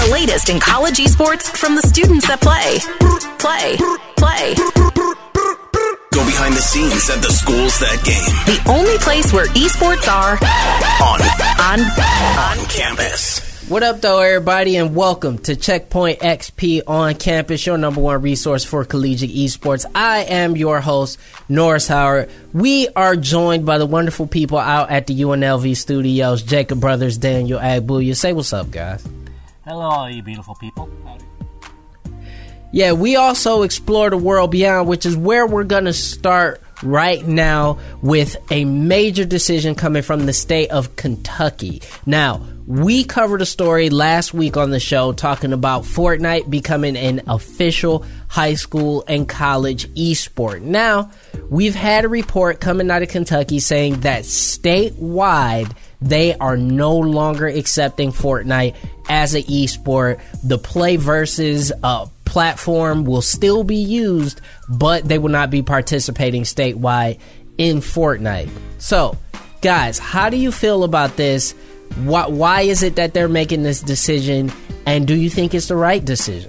The latest in college esports from the students that play. Go behind the scenes at the schools that game. The only place where esports are on campus. What up, though, everybody, and welcome to Checkpoint XP on campus, your number one resource for collegiate esports. I am your host, Norris Howard. We are joined by the wonderful people out at the UNLV studios, Jacob Brothers, Daniel Agbuya. Say what's up, guys. Hello, all you beautiful people. Howdy. Yeah, we also explore the world beyond, which is where we're going to start right now with a major decision coming from the state of Kentucky. Now, we covered a story last week on the show talking about Fortnite becoming an official high school and college esport. Now, we've had a report coming out of Kentucky saying that statewide, they are no longer accepting Fortnite as an esport. The Play Versus platform will still be used, but they will not be participating statewide in Fortnite. So, guys, how do you feel about this? Why is it that they're making this decision, and do you think it's the right decision?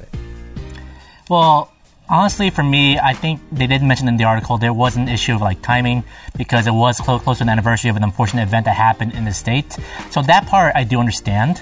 Well, honestly, for me, I think they did mention in the article there was an issue of timing because it was close to an anniversary of an unfortunate event that happened in the state. So that part I do understand.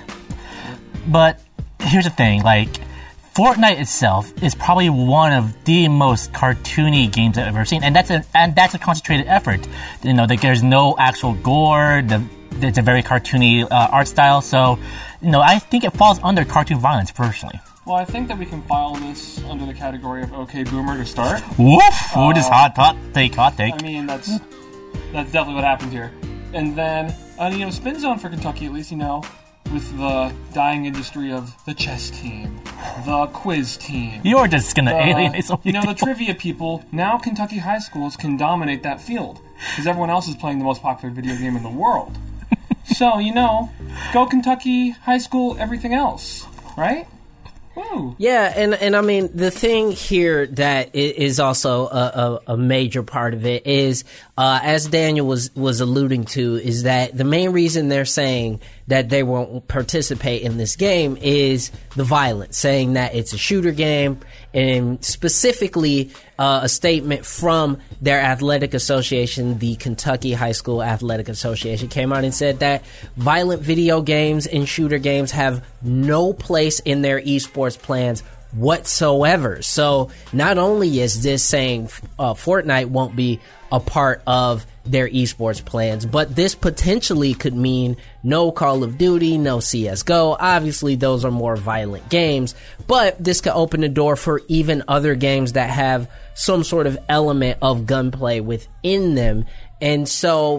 But here's the thing, Fortnite itself is probably one of the most cartoony games I've ever seen, and that's a concentrated effort. There's no actual gore. It's a very cartoony art style, so I think it falls under cartoon violence personally. Well, I think that we can file this under the category of OK Boomer to start. Woof! This hot take. I mean, that's definitely what happened here. And then, Spin Zone for Kentucky, at least, with the dying industry of the chess team, the quiz team. You're just gonna alienate some people. The trivia people. Now Kentucky high schools can dominate that field because everyone else is playing the most popular video game in the world. So, go Kentucky high school, everything else, right? Woo. Yeah, and I mean, the thing here that is also a major part of it is, as Daniel was alluding to, is that the main reason they're saying that they won't participate in this game is the violence, saying that it's a shooter game, and specifically a statement from their athletic association, the Kentucky High School Athletic Association, came out and said that violent video games and shooter games have no place in their esports plans whatsoever. So not only is this saying Fortnite won't be a part of their esports plans, but this potentially could mean no Call of Duty, no CSGO. Obviously, those are more violent games, but this could open the door for even other games that have some sort of element of gunplay within them. And so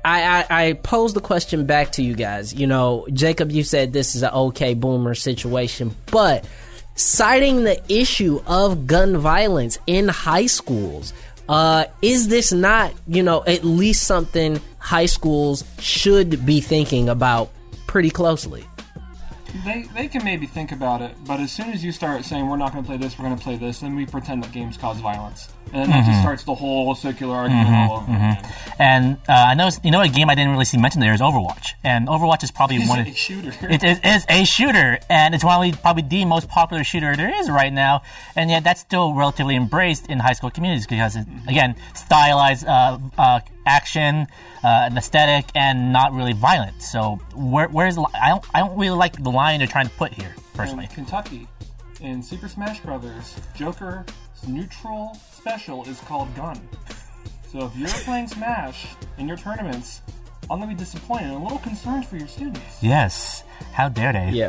I pose the question back to you guys. Jacob, you said this is an OK Boomer situation, but citing the issue of gun violence in high schools, is this not, at least something high schools should be thinking about pretty closely? They can maybe think about it, but as soon as you start saying we're not going to play this, we're going to play this, then we pretend that games cause violence. And then that just starts the whole circular argument all over again. And I know, a game I didn't really see mentioned there is Overwatch. And Overwatch is probably It's a shooter. It is a shooter, and it's probably the most popular shooter there is right now. And yet that's still relatively embraced in high school communities because, again, stylized action, an aesthetic, and not really violent. So where's I don't really like the line they're trying to put here, personally. In Kentucky, in Super Smash Brothers, Joker's neutral special is called Gun. So if you're playing Smash in your tournaments, I'm going to be disappointed and a little concerned for your students. Yes. How dare they? Yeah.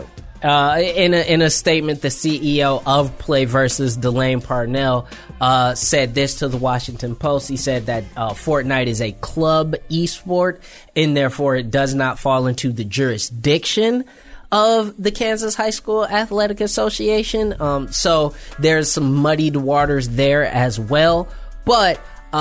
In a statement, the CEO of Play Versus, Delane Parnell, said this to the Washington Post. He said that Fortnite is a club esport, and therefore it does not fall into the jurisdiction of the Kansas High School Athletic Association. So there's some muddied waters there as well. But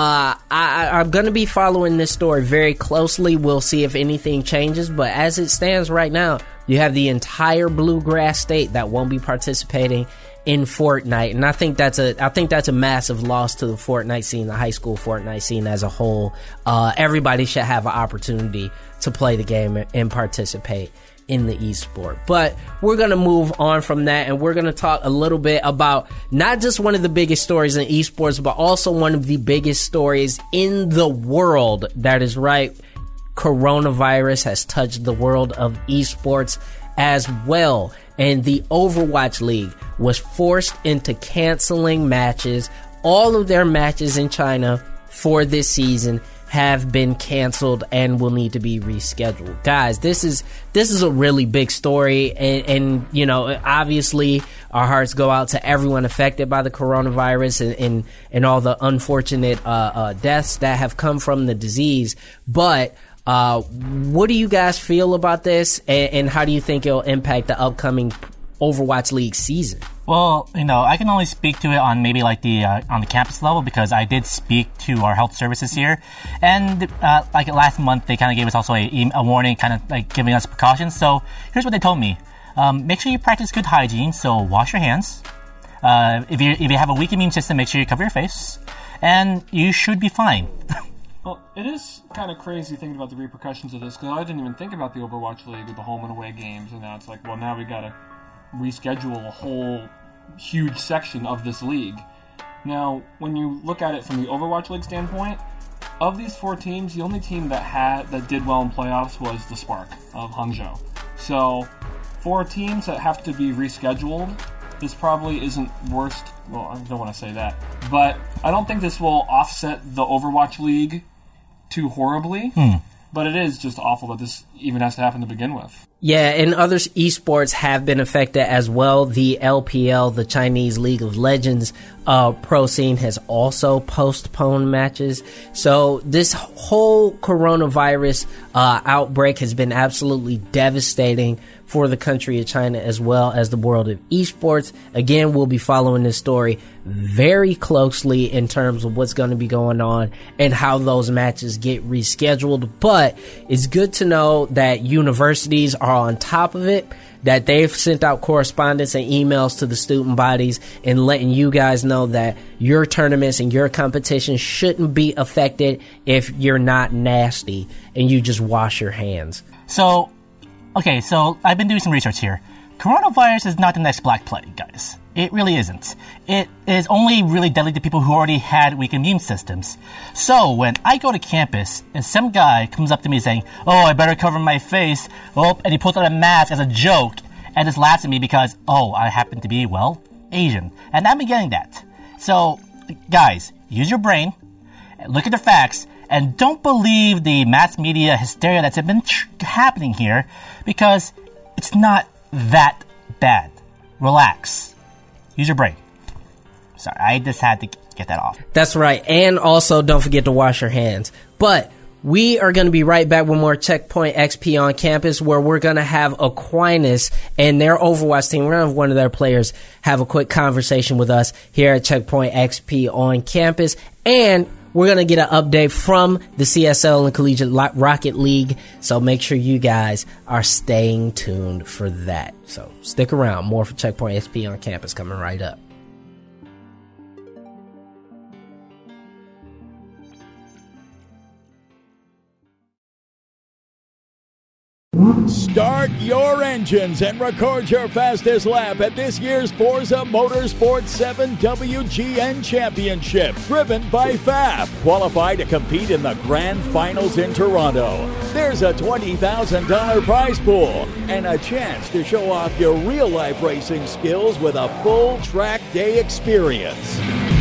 I'm going to be following this story very closely. We'll see if anything changes. But as it stands right now, you have the entire Bluegrass State that won't be participating in Fortnite, and I think that's a massive loss to the Fortnite scene, the high school Fortnite scene as a whole. Everybody should have an opportunity to play the game and participate in the esport. But we're going to move on from that, and we're going to talk a little bit about not just one of the biggest stories in esports, but also one of the biggest stories in the world. That is right. Coronavirus has touched the world of esports as well. And the Overwatch League was forced into canceling matches. All of their matches in China for this season have been canceled and will need to be rescheduled. Guys, this is a really big story, and you know, obviously our hearts go out to everyone affected by the coronavirus and all the unfortunate deaths that have come from the disease. But what do you guys feel about this, and how do you think it'll impact the upcoming Overwatch League season? Well, you know, I can only speak to it on maybe like the on the campus level, because I did speak to our health services here, and like last month they kind of gave us also a warning, kind of like giving us precautions. So here's what they told me: make sure you practice good hygiene. So wash your hands. If you have a weak immune system, make sure you cover your face, and you should be fine. Well, it is kind of crazy thinking about the repercussions of this, because I didn't even think about the Overwatch League with the home and away games, and now it's like, well, now we gotta reschedule a whole huge section of this league. Now, when you look at it from the Overwatch League standpoint, of these 4 teams, the only team that did well in playoffs was the Spark of Hangzhou. So, 4 teams that have to be rescheduled, this probably isn't worst. Well, I don't want to say that, but I don't think this will offset the Overwatch League too horribly. But it is just awful that this even has to happen to begin with. Yeah, and other esports have been affected as well. The LPL, the Chinese League of Legends pro scene, has also postponed matches. So this whole coronavirus outbreak has been absolutely devastating for the country of China as well as the world of esports. Again, we'll be following this story very closely in terms of what's going to be going on and how those matches get rescheduled. But it's good to know that universities are on top of it, that they've sent out correspondence and emails to the student bodies and letting you guys know that your tournaments and your competition shouldn't be affected if you're not nasty and you just wash your hands. So I've been doing some research here. Coronavirus is not the next Black Plague, guys. It really isn't. It is only really deadly to people who already had weak immune systems. So when I go to campus and some guy comes up to me saying, "Oh, I better cover my face," and he pulls out a mask as a joke and just laughs at me because, I happen to be, Asian. And I'm getting that. So, guys, use your brain, look at the facts, and don't believe the mass media hysteria that's been happening here, because it's not that bad. Relax. Use your brain. Sorry, I just had to get that off. That's right. And also, don't forget to wash your hands. But we are going to be right back with more Checkpoint XP on campus, where we're going to have Aquinas and their Overwatch team. We're going to have one of their players have a quick conversation with us here at Checkpoint XP on campus. And we're going to get an update from the CSL and Collegiate Rocket League. So make sure you guys are staying tuned for that. So stick around. More for Checkpoint XP on campus coming right up. Start your engines and record your fastest lap at this year's Forza Motorsport 7 WGN Championship, driven by FAB. Qualify to compete in the Grand Finals in Toronto. There's a $20,000 prize pool and a chance to show off your real-life racing skills with a full track day experience.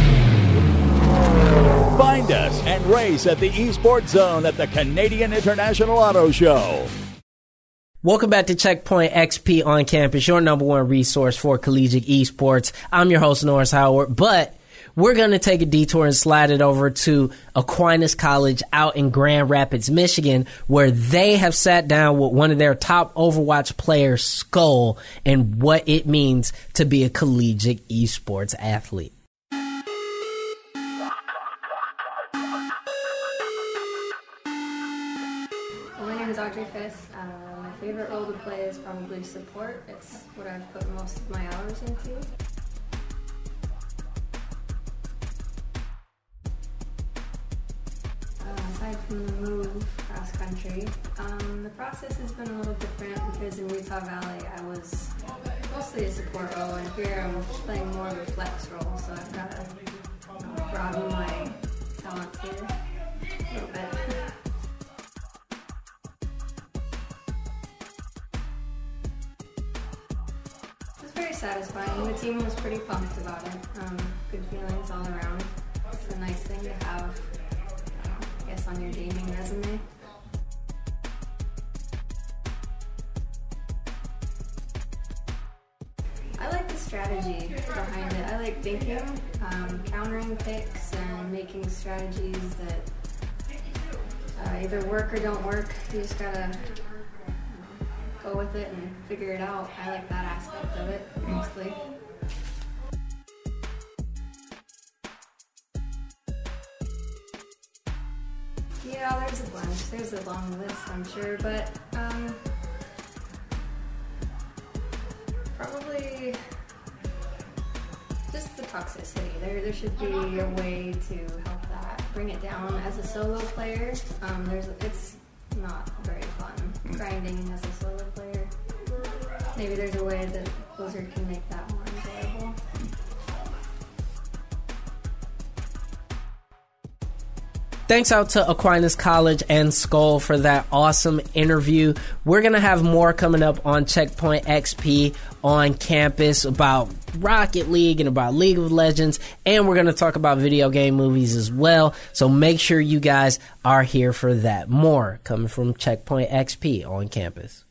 Find us and race at the Esports Zone at the Canadian International Auto Show. Welcome back to Checkpoint XP on campus, your number one resource for collegiate esports. I'm your host, Norris Howard, but we're going to take a detour and slide it over to Aquinas College out in Grand Rapids, Michigan, where they have sat down with one of their top Overwatch players, Skull, and what it means to be a collegiate esports athlete. My name is Audrey Fisk. My favorite role to play is probably support. It's what I've put most of my hours into. Aside from the move, cross country. The process has been a little different because in Utah Valley I was mostly a support role, and here I'm playing more of a flex role, so I've got to broaden my talents here a little bit. It was very satisfying. The team was pretty pumped about it. Good feelings all around. It's a nice thing to have, I guess, on your gaming resume. I like the strategy behind it. I like thinking, countering picks and making strategies that either work or don't work. You just gotta go with it and figure it out. I like that aspect of it, mostly. Yeah, there's a bunch. There's a long list, I'm sure, but probably just the toxicity. There should be a way to help that, bring it down. As a solo player, it's not very fun grinding as a solo player. Maybe there's a way that Blizzard can make that more enjoyable. Thanks out to Aquinas College and Skull for that awesome interview. We're going to have more coming up on Checkpoint XP on campus about Rocket League and about League of Legends, and we're going to talk about video game movies as well. So make sure you guys are here for that. More coming from Checkpoint XP on campus.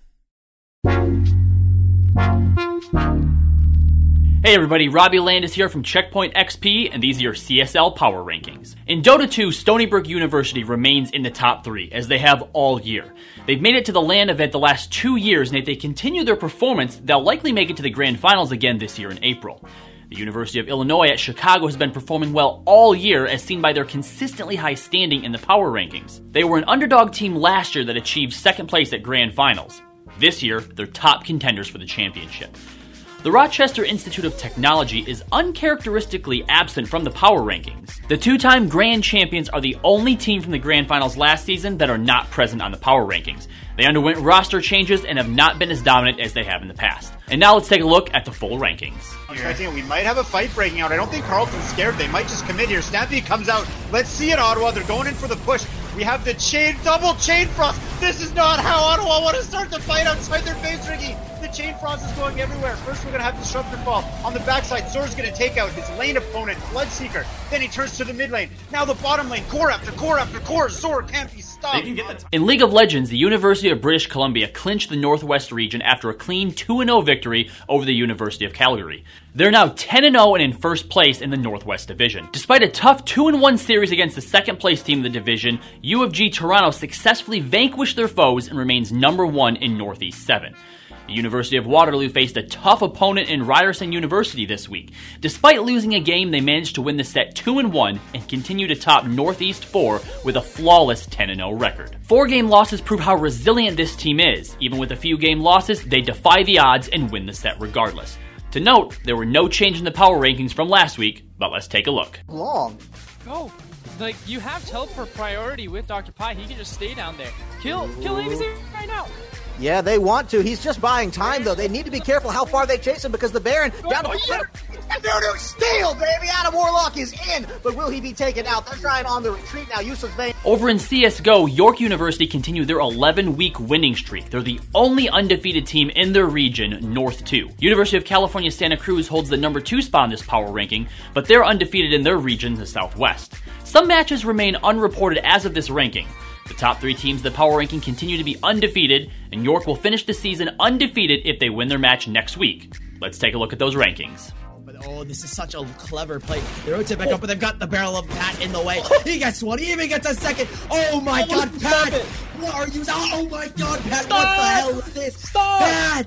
Hey everybody, Robbie Landis here from Checkpoint XP, and these are your CSL Power Rankings. In Dota 2, Stony Brook University remains in the top 3, as they have all year. They've made it to the LAN event the last 2 years, and if they continue their performance, they'll likely make it to the Grand Finals again this year in April. The University of Illinois at Chicago has been performing well all year, as seen by their consistently high standing in the Power Rankings. They were an underdog team last year that achieved second place at Grand Finals. This year, they're top contenders for the championship. The Rochester Institute of Technology is uncharacteristically absent from the Power Rankings. The two-time Grand Champions are the only team from the Grand Finals last season that are not present on the Power Rankings. They underwent roster changes and have not been as dominant as they have in the past. And now let's take a look at the full rankings. We might have a fight breaking out. I don't think Carlton's scared. They might just commit here. Stampede comes out. Let's see it, Ottawa. They're going in for the push. We have the double chain frost. This is not how Ottawa want to start the fight outside their base, Ricky. The chain frost is going everywhere. First, we're going to have Disruptor fall. On the backside, Zor's going to take out his lane opponent, Bloodseeker. Then he turns to the mid lane. Now the bottom lane, core after core after core. Zor can't be stopped. In League of Legends, the University of British Columbia clinched the Northwest region after a clean 2-0 victory over the University of Calgary. They're now 10-0 and in first place in the Northwest Division. Despite a tough 2-1 series against the second place team in the division, U of G Toronto successfully vanquished their foes and remains number 1 in Northeast 7. The University of Waterloo faced a tough opponent in Ryerson University this week. Despite losing a game, they managed to win the set 2-1 and continue to top Northeast 4 with a flawless 10-0 record. 4-game losses prove how resilient this team is. Even with a few game losses, they defy the odds and win the set regardless. To note, there were no change in the power rankings from last week, but let's take a look. Long. Oh, like, you have teleport priority with Dr. Pi. He can just stay down there. Kill ABC right now. Yeah, they want to. He's just buying time, though. They need to be careful how far they chase him because the Baron down to the center. Voodoo steal, baby! Adam Warlock is in, but will he be taken out? They're trying on the retreat now. Yusuf's Vayne. Over in CSGO, York University continued their 11-week winning streak. They're the only undefeated team in their region, North 2. University of California Santa Cruz holds the number 2 spot in this power ranking, but they're undefeated in their region, the Southwest. Some matches remain unreported as of this ranking. The top 3 teams of the power ranking continue to be undefeated, and York will finish the season undefeated if they win their match next week. Let's take a look at those rankings. Oh, this is such a clever play. They rotate back up, but they've got the barrel of Pat in the way. He gets one. He even gets a second. Oh, my God, Pat. What are you... Oh, my God, Pat. Stop. What the hell is this? Stop. Pat.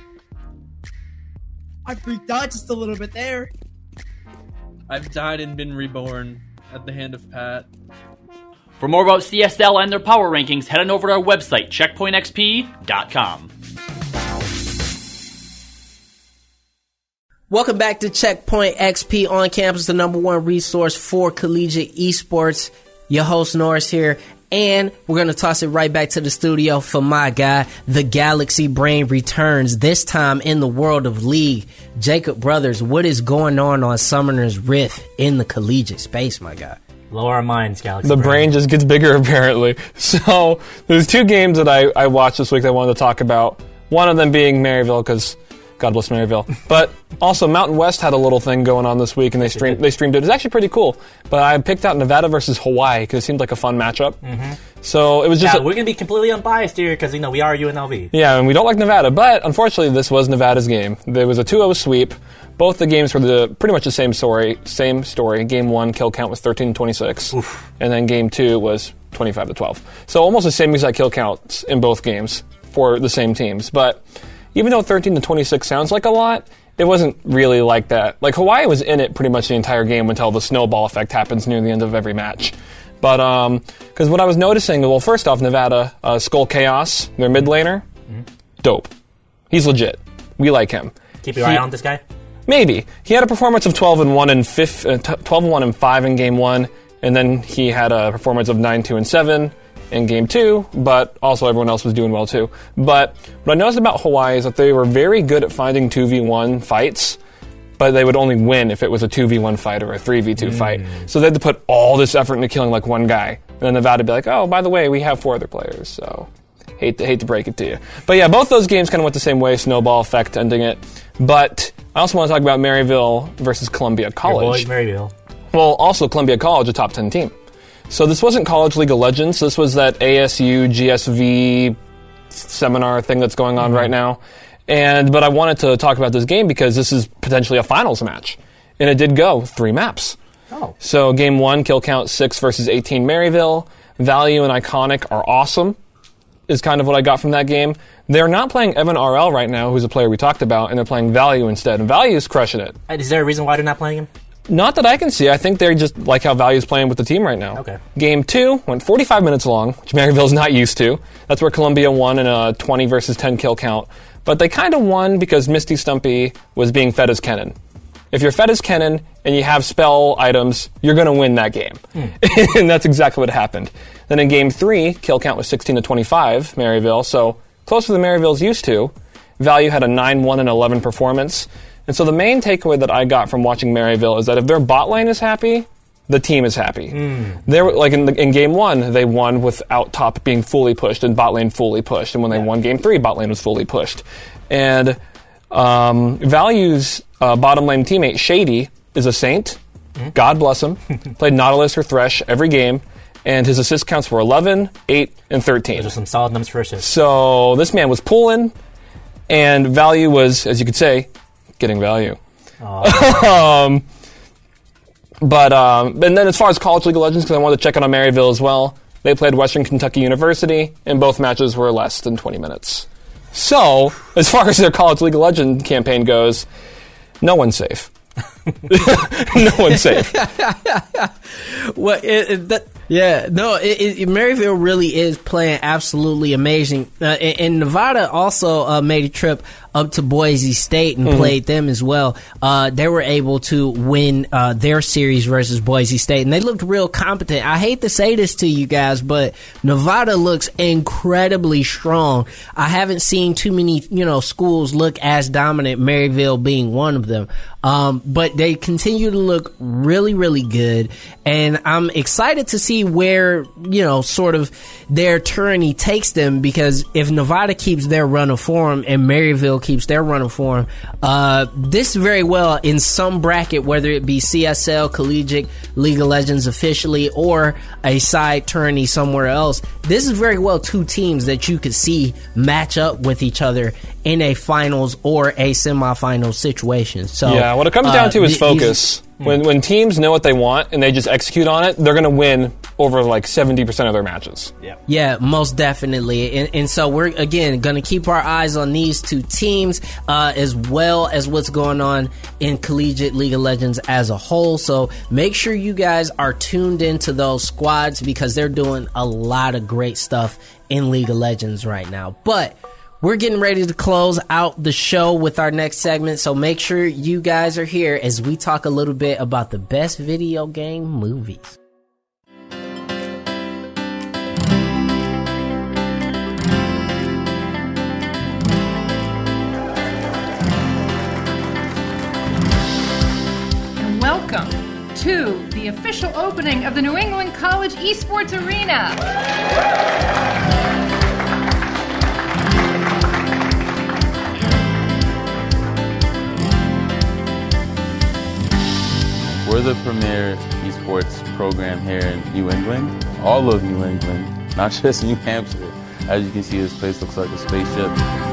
I freaked out just a little bit there. I've died and been reborn at the hand of Pat. For more about CSL and their power rankings, head on over to our website, checkpointxp.com. Welcome back to Checkpoint XP on campus, the number 1 resource for collegiate esports. Your host Norris here. And we're going to toss it right back to the studio for my guy. The Galaxy Brain returns, this time in the world of League. Jacob Brothers, what is going on Summoner's Rift in the collegiate space, my guy? Blow our minds, Galaxy The brain just gets bigger, apparently. So there's 2 games that I watched this week that I wanted to talk about. One of them being Maryville, because God bless Maryville. But also Mountain West had a little thing going on this week, and they streamed it. It was actually pretty cool. But I picked out Nevada versus Hawaii because it seemed like a fun matchup. Mm-hmm. So it was just... we're going to be completely unbiased here because, we are UNLV. Yeah, and we don't like Nevada. But unfortunately, this was Nevada's game. There was a 2-0 sweep. Both the games were pretty much the same story. Game 1, kill count was 13-26. And then Game 2 was 25-12. So almost the same exact kill counts in both games for the same teams. But even though 13-26 sounds like a lot, it wasn't really like that. Like, Hawaii was in it pretty much the entire game until the snowball effect happens near the end of every match. But, because what I was noticing, well, first off, Nevada, Skull Chaos, their mid laner, dope. He's legit. We like him. Keep your eye on this guy? Maybe. He had a performance of 12-1 and 12-1 and 5 in Game 1, and then he had a performance of 9-2 and 7 in Game 2, but also everyone else was doing well too. But what I noticed about Hawaii is that they were very good at finding 2v1 fights, but they would only win if it was a 2v1 fight or a 3v2 fight. So they had to put all this effort into killing like one guy. And then Nevada would be like, oh, by the way, we have 4 other players, so hate to break it to you. But yeah, both those games kind of went the same way, snowball effect ending it. But I also want to talk about Maryville versus Columbia College. Your boy, Maryville. Well, also Columbia College, a top 10 team. So this wasn't College League of Legends. This was that ASU GSV seminar thing that's going on right now. But I wanted to talk about this game because this is potentially a finals match. And it did go 3 maps. Oh. So Game 1, kill count 6 versus 18 Maryville. Value and Iconic are awesome, is kind of what I got from that game. They're not playing Evan RL right now, who's a player we talked about, and they're playing Value instead. And Value's crushing it. Is there a reason why they're not playing him? Not that I can see. I think they're just like how Value's playing with the team right now. Okay. Game 2 went 45 minutes long, which Maryville's not used to. That's where Columbia won in a 20 versus 10 kill count. But they kind of won because Misty Stumpy was being fed as Kennen. If you're fed as Kennen and you have spell items, you're going to win that game. And that's exactly what happened. Then in Game 3, kill count was 16-25, Maryville, so closer than Maryville's used to. Value had a 9-1 and 11 performance. And so the main takeaway that I got from watching Maryville is that if their bot lane is happy, the team is happy. They were like in Game 1, they won without top being fully pushed and bot lane fully pushed. And when they won Game 3, bot lane was fully pushed. And Value's bottom lane teammate, Shady, is a saint. God bless him. Played Nautilus or Thresh every game. And his assist counts were 11, 8, and 13. Those are some solid numbers for assists. So this man was pulling, and Value was, as you could say, getting value. And then as far as College League of Legends, because I wanted to check in on Maryville as well, they played Western Kentucky University, and both matches were less than 20 minutes. So, as far as their College League of Legends campaign goes, no one's safe. No one's safe. Well, Maryville really is playing absolutely amazing. And Nevada also made a trip up to Boise State and played them as well. They were able to win their series versus Boise State, and they looked real competent. I hate to say this to you guys, but Nevada looks incredibly strong. I haven't seen too many, schools look as dominant, Maryville being one of them. But they continue to look really, really good, and I'm excited to see where, sort of their tourney takes them, because if Nevada keeps their run of form and Maryville keeps their run of form, this very well in some bracket, whether it be CSL, Collegiate, League of Legends officially, or a side tourney somewhere else, this is very well 2 teams that you could see match up with each other in a finals or a semifinal situation. So yeah, what it comes down to is focus. When teams know what they want and they just execute on it, they're going to win over like 70% of their matches. Yeah, most definitely. And so we're, again, going to keep our eyes on these 2 teams as well as what's going on in Collegiate League of Legends as a whole. So make sure you guys are tuned into those squads, because they're doing a lot of great stuff in League of Legends right now. But we're getting ready to close out the show with our next segment, so make sure you guys are here as we talk a little bit about the best video game movies. 2, the official opening of the New England College Esports Arena. We're the premier esports program here in New England, all of New England, not just New Hampshire. As you can see, this place looks like a spaceship.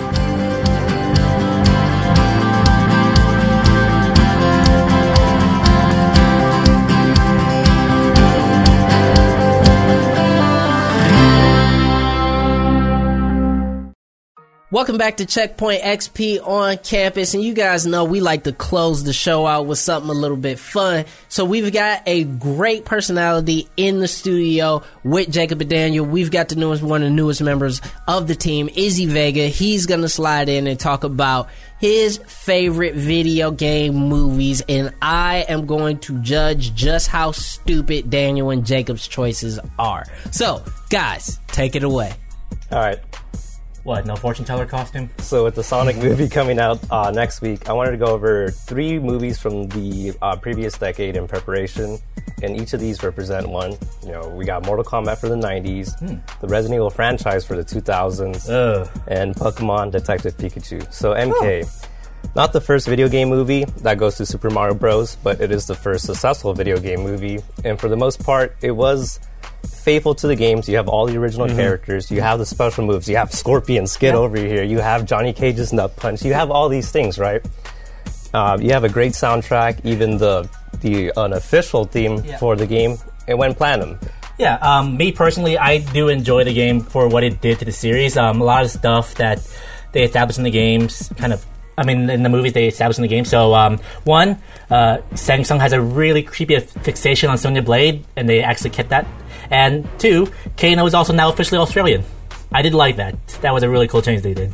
Welcome back to Checkpoint XP on campus, and you guys know we like to close the show out with something a little bit fun. So we've got a great personality in the studio with Jacob and Daniel. We've got one of the newest members of the team, Izzy Vega. He's going to slide in and talk about his favorite video game movies, and I am going to judge just how stupid Daniel and Jacob's choices are. So, guys, take it away. All right. What, no fortune teller costume? So with the Sonic movie coming out next week, I wanted to go over 3 movies from the previous decade in preparation, and each of these represent one. You know, we got Mortal Kombat for the 90s, the Resident Evil franchise for the 2000s, and Pokemon Detective Pikachu. So MK, not the first video game movie, that goes to Super Mario Bros., but it is the first successful video game movie, and for the most part, it was faithful to the games. You have all the original characters, you have the special moves, you have Scorpion Skid over here, you have Johnny Cage's Nut Punch, you have all these things, right? You have a great soundtrack, even the unofficial theme for the game, it went platinum. Yeah, me personally, I do enjoy the game for what it did to the series. A lot of stuff that they established in the games, in the movies they established in the game. So, one, Samsung has a really creepy fixation on Sonya Blade, and they actually kept that. And 2, Kano is also now officially Australian. I did like that. That was a really cool change they did.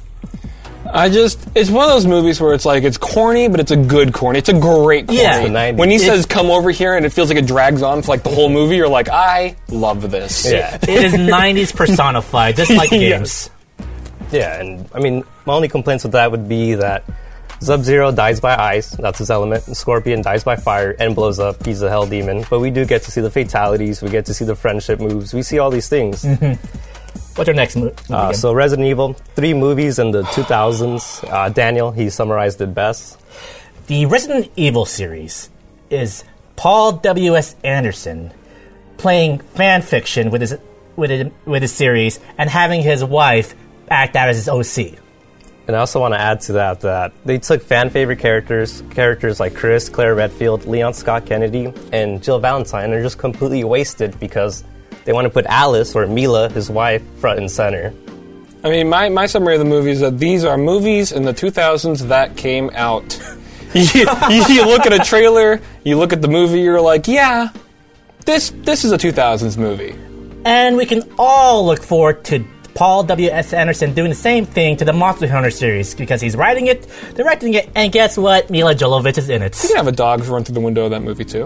It's one of those movies where it's like, it's corny, but it's a good corny. It's a great corny. Yeah. When he says, come over here, and it feels like it drags on for like the whole movie, you're like, I love this. Yeah. It is 90s personified, just like games. Yeah, and I mean, my only complaints with that would be that Sub-Zero dies by ice, that's his element, and Scorpion dies by fire and blows up, he's a hell demon. But we do get to see the fatalities, we get to see the friendship moves, we see all these things. What's your next movie? So Resident Evil, 3 movies in the 2000s. Daniel, he summarized it best. The Resident Evil series is Paul W.S. Anderson playing fan fiction with his series and having his wife act out as his OC. And I also want to add to that they took fan-favorite characters like Chris, Claire Redfield, Leon Scott Kennedy, and Jill Valentine, and they're just completely wasted because they want to put Alice, or Mila, his wife, front and center. I mean, my summary of the movie is that these are movies in the 2000s that came out. you look at a trailer, you look at the movie, you're like, yeah, this is a 2000s movie. And we can all look forward to Paul W.S. Anderson doing the same thing to the Monster Hunter series because he's writing it, directing it, and guess what? Mila Jovovich is in it. You can have a dog run through the window of that movie, too.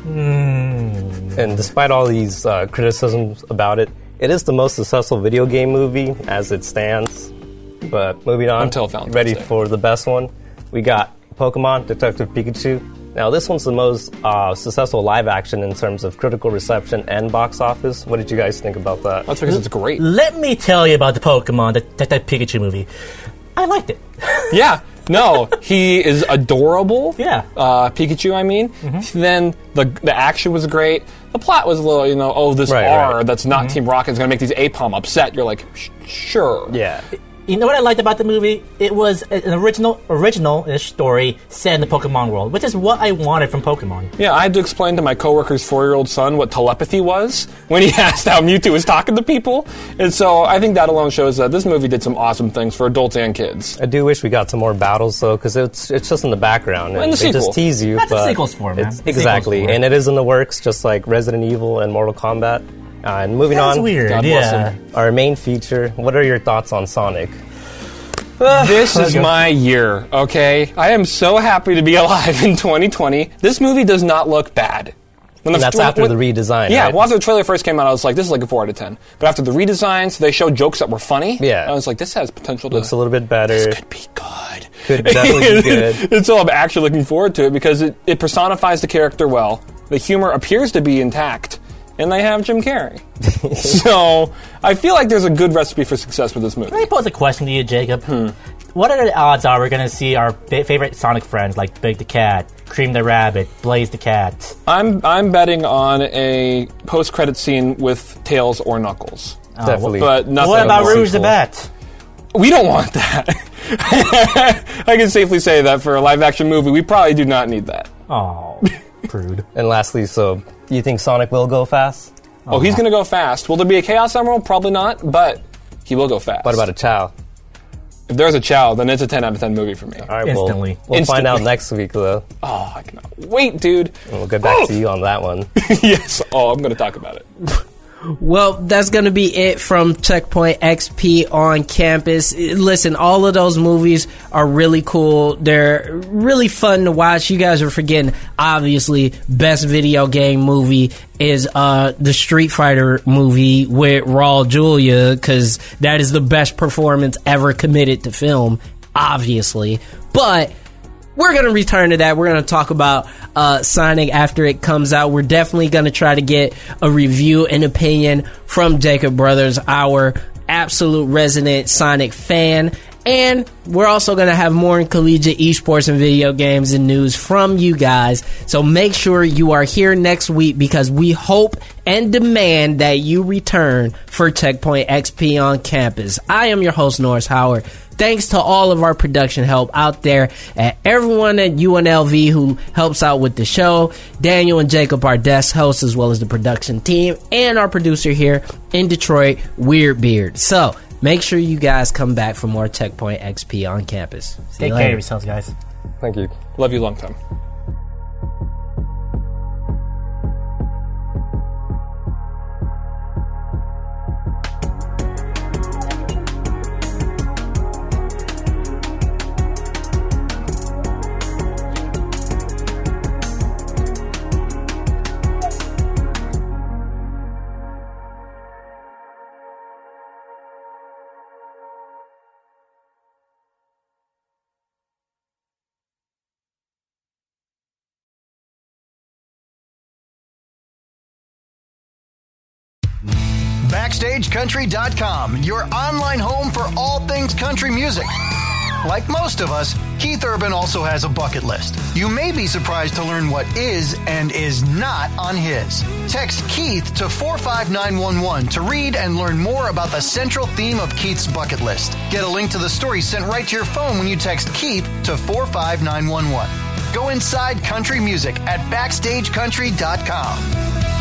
And despite all these criticisms about it, it is the most successful video game movie as it stands. But moving on, ready for the best one? We got Pokemon Detective Pikachu. Now, this one's the most successful live action in terms of critical reception and box office. What did you guys think about that? That's because it's great. Let me tell you about the Pokemon Detective Pikachu movie. I liked it. Yeah. No, he is adorable. Yeah. Pikachu, I mean. Then the action was great. The plot was a little, this R that's not Team Rocket is going to make these Apom upset. You're like, sure. Yeah. You know what I liked about the movie? It was an original-ish story set in the Pokemon world, which is what I wanted from Pokemon. Yeah, I had to explain to my coworker's 4-year-old son what telepathy was when he asked how Mewtwo was talking to people. And so I think that alone shows that this movie did some awesome things for adults and kids. I do wish we got some more battles, though, because it's just in the background. And they just tease you. That's what sequel's for, man. Exactly, and it is in the works, just like Resident Evil and Mortal Kombat. And moving That's on, weird. God bless him. Our main feature. What are your thoughts on Sonic? This is my year, okay? I am so happy to be alive in 2020. This movie does not look bad. That's after the redesign, Yeah, right? well, after the trailer first came out, I was like, this is like a 4 out of 10. But after the redesigns, they showed jokes that were funny. Yeah. I was like, this has potential to... Looks a little bit better. This could be good. Could definitely be good. And so I'm actually looking forward to it because it personifies the character well. The humor appears to be intact, and they have Jim Carrey. So I feel like there's a good recipe for success with this movie. Can I pose a question to you, Jacob? What are the odds we're going to see our favorite Sonic friends like Big the Cat, Cream the Rabbit, Blaze the Cat? I'm betting on a post-credit scene with Tails or Knuckles. Definitely. But nothing. What about Rouge the Bat? We don't want that. I can safely say that for a live-action movie, we probably do not need that. Oh, prude. And lastly, so you think Sonic will go fast? Oh, he's going to go fast. Will there be a Chaos Emerald? Probably not, but he will go fast. What about a Chow? If there's a Chow, then it's a 10 out of 10 movie for me. All right, Instantly. We'll find out next week, though. Oh, I cannot wait, dude. And we'll get back to you on that one. Yes. Oh, I'm going to talk about it. Well, that's going to be it from Checkpoint XP on campus. Listen, all of those movies are really cool. They're really fun to watch. You guys are forgetting, obviously, best video game movie is the Street Fighter movie with Raul Julia, because that is the best performance ever committed to film, obviously. But we're going to return to that. We're going to talk about Sonic after it comes out. We're definitely going to try to get a review and opinion from Jacob Brothers, our absolute resident Sonic fan. And we're also going to have more in collegiate esports and video games and news from you guys. So make sure you are here next week, because we hope and demand that you return for Checkpoint XP on campus. I am your host, Norris Howard. Thanks to all of our production help out there, and everyone at UNLV who helps out with the show. Daniel and Jacob, our desk hosts, as well as the production team, and our producer here in Detroit, Weird Beard. So make sure you guys come back for more Checkpoint XP on campus. Take care of yourselves, guys. Thank you. Love you long time. BackstageCountry.com, your online home for all things country music. Like most of us, Keith Urban also has a bucket list. You may be surprised to learn what is and is not on his. Text Keith to 45911 to read and learn more about the central theme of Keith's bucket list. Get a link to the story sent right to your phone when you text Keith to 45911. Go inside country music at BackstageCountry.com.